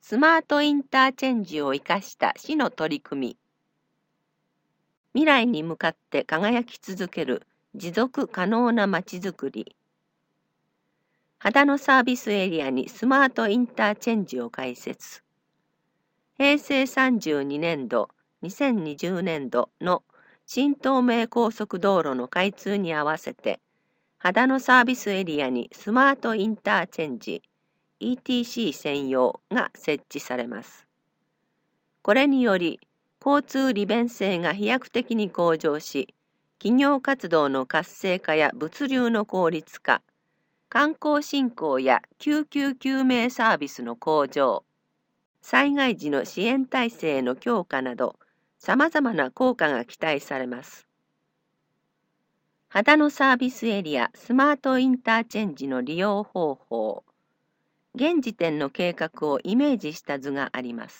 スマートインターチェンジを生かした市の取り組み。未来に向かって輝き続ける持続可能なまちづくり。秦野サービスエリアにスマートインターチェンジを開設。平成32年度、2020年度の新東名高速道路の開通に合わせて、秦野サービスエリアにスマートインターチェンジ ETC 専用が設置されます。これにより、交通利便性が飛躍的に向上し、企業活動の活性化や物流の効率化、観光振興や救急救命サービスの向上、災害時の支援体制の強化など、さまざまな効果が期待されます。秦野サービスエリアスマートインターチェンジの利用方法。現時点の計画をイメージした図があります。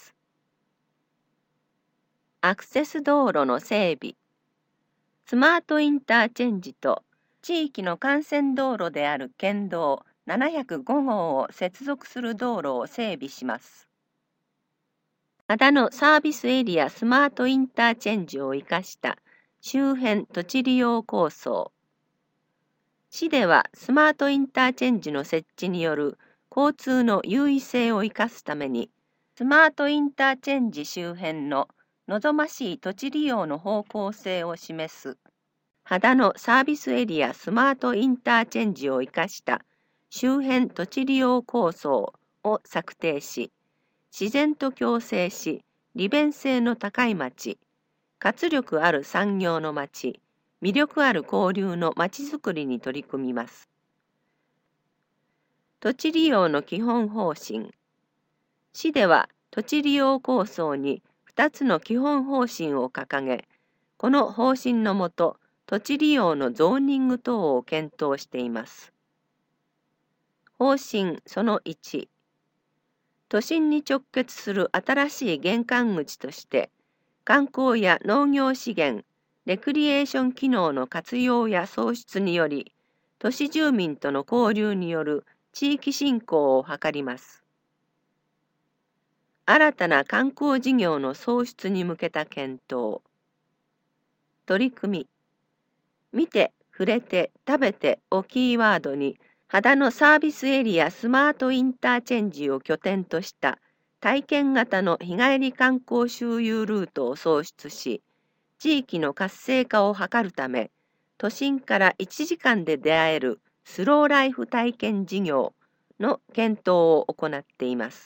アクセス道路の整備。スマートインターチェンジと地域の幹線道路である県道705号を接続する道路を整備します。秦野サービスエリアスマートインターチェンジを生かした周辺土地利用構想。市ではスマートインターチェンジの設置による交通の優位性を生かすために、スマートインターチェンジ周辺の望ましい土地利用の方向性を示す、秦野サービスエリアスマートインターチェンジを生かした周辺土地利用構想を策定し、自然と共生し、利便性の高い町、活力ある産業の町、魅力ある交流のまちづくりに取り組みます。土地利用の基本方針。市では土地利用構想に2つの基本方針を掲げ、この方針のもと、土地利用のゾーニング等を検討しています。方針その1。都心に直結する新しい玄関口として、観光や農業資源、レクリエーション機能の活用や創出により、都市住民との交流による地域振興を図ります。新たな観光事業の創出に向けた検討。取り組み。見て、触れて、食べてをキーワードに、秦野サービスエリアスマートインターチェンジを拠点とした体験型の日帰り観光周遊ルートを創出し、地域の活性化を図るため、都心から1時間で出会えるスローライフ体験事業の検討を行っています。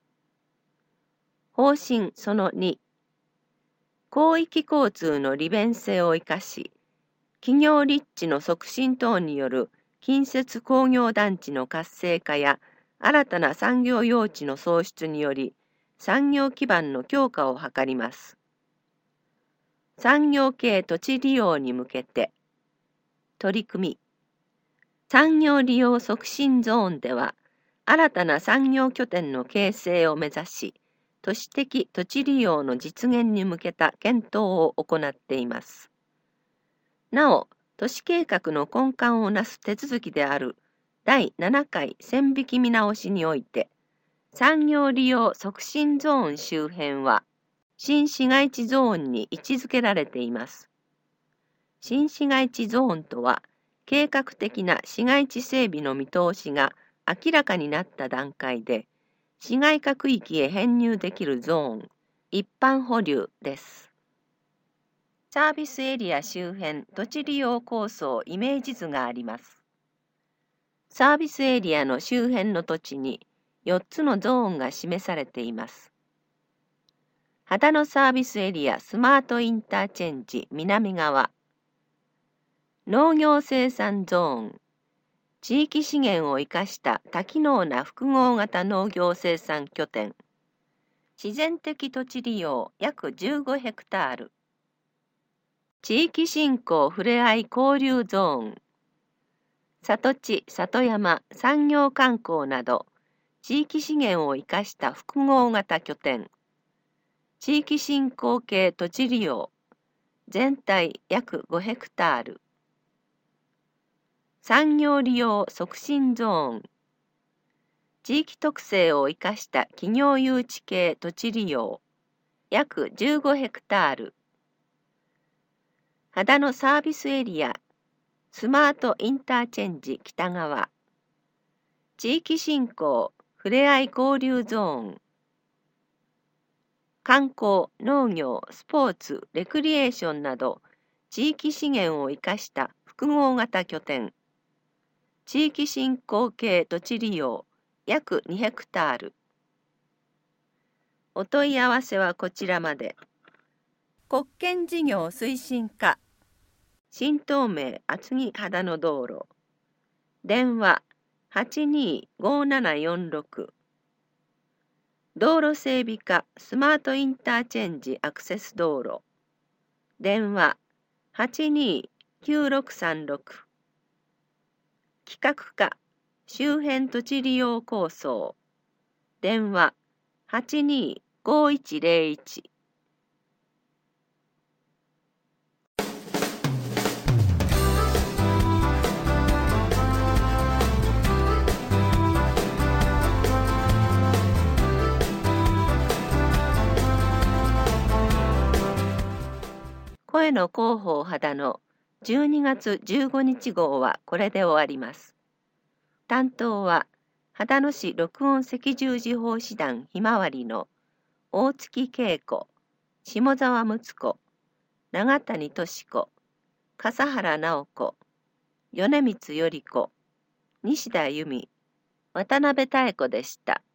方針その2。広域交通の利便性を生かし、企業立地の促進等による近接工業団地の活性化や新たな産業用地の創出により、産業基盤の強化を図ります。産業系土地利用に向けて、取り組み。産業利用促進ゾーンでは、新たな産業拠点の形成を目指し、都市的土地利用の実現に向けた検討を行っています。なお、都市計画の根幹をなす手続きである第7回線引き見直しにおいて、産業利用促進ゾーン周辺は、新市街地ゾーンに位置づけられています。新市街地ゾーンとは、計画的な市街地整備の見通しが明らかになった段階で、市街化区域へ編入できるゾーン、一般保留です。サービスエリア周辺土地利用構想イメージ図があります。サービスエリアの周辺の土地に4つのゾーンが示されています。秦野サービスエリアスマートインターチェンジ南側。農業生産ゾーン。地域資源を生かした多機能な複合型農業生産拠点。自然的土地利用約15ヘクタール。地域振興ふれあい交流ゾーン。里地、里山、産業観光など、地域資源を生かした複合型拠点。地域振興系土地利用。全体約5ヘクタール。産業利用促進ゾーン。 地域特性を生かした企業誘致系土地利用、約15ヘクタール。秦野サービスエリア、スマートインターチェンジ北側。地域振興、ふれあい交流ゾーン。観光、農業、スポーツ、レクリエーションなど、地域資源を生かした複合型拠点。地域振興系土地利用、約2ヘクタール。お問い合わせはこちらまで。国権事業推進課、新東名厚木秦野道路。電話825746。道路整備課スマートインターチェンジアクセス道路。電話829636。企画課周辺土地利用構想。電話825101。声の広報秦野12月15日号はこれで終わります。担当は秦野市録音赤十字奉仕団ひまわりの大月恵子、下沢睦子、長谷俊子、笠原直子、米光頼子、西田由美、渡辺妙子でした。